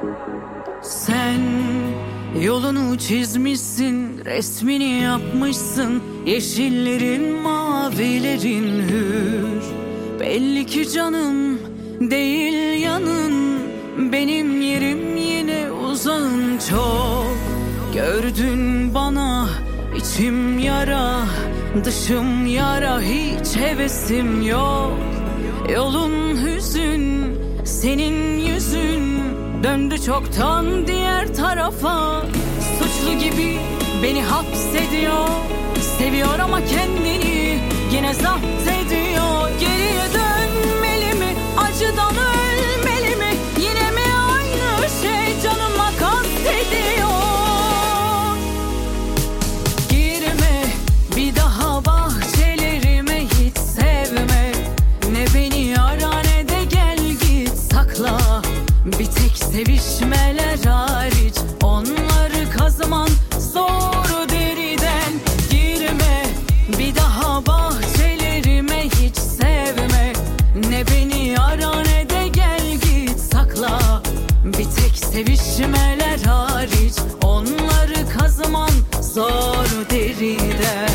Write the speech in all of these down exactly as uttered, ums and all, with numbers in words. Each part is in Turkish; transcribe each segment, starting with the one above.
Sen yolunu çizmişsin, resmini yapmışsın. Yeşillerin, mavilerin hür. Belli ki canım değil yanın. Benim yerim yine uzağın çok. Gördün bana içim yara, dışım yara, hiç hevesim yok. Yolun hüzün, senin yüzün döndü çoktan diğer tarafa. Suçlu gibi beni hapsediyor, seviyor ama kendini yine zapt ediyor. Geriye dönmeli mi, acıdan ölmeli mi? Yine mi aynı şey canıma kastediyor? Girme bir daha bahçelerime, hiç sevme. Ne beni ara ne de gel git sakla. Bir tek sevişmeler hariç onları kazıman zor deriden. Girme bir daha bahçelerime, hiç sevme. Ne beni ara ne de gel git sakla. Bir tek sevişmeler hariç onları kazıman zor deriden.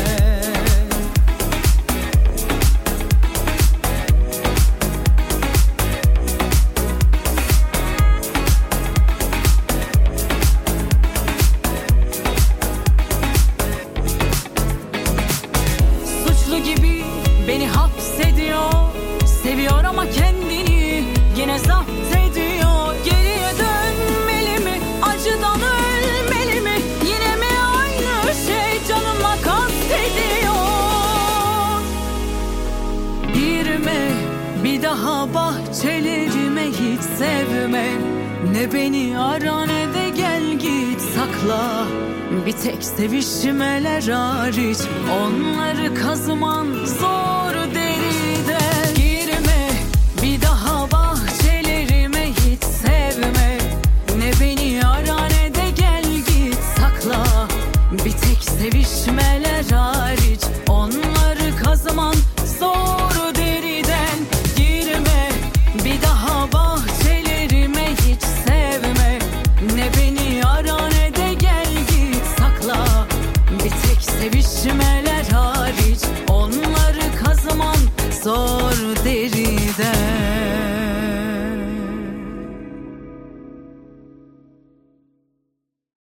Gibi beni hapsediyor, seviyor ama kendini yine zapt ediyor. Geriye dönmeli mi, acıdan ölmeli mi? Yine mi aynı şey canıma kastediyor? Girme bir daha bahçelerime, hiç sevme. Ne beni ara ne de gel git sakla. Bir tek sevişmeler hariç onları kazıman zor deriden. Girme bir daha bahçelerime, hiç sevme. Ne beni ara ne de gel git sakla. Bir tek sevişmeler hariç onları kazıman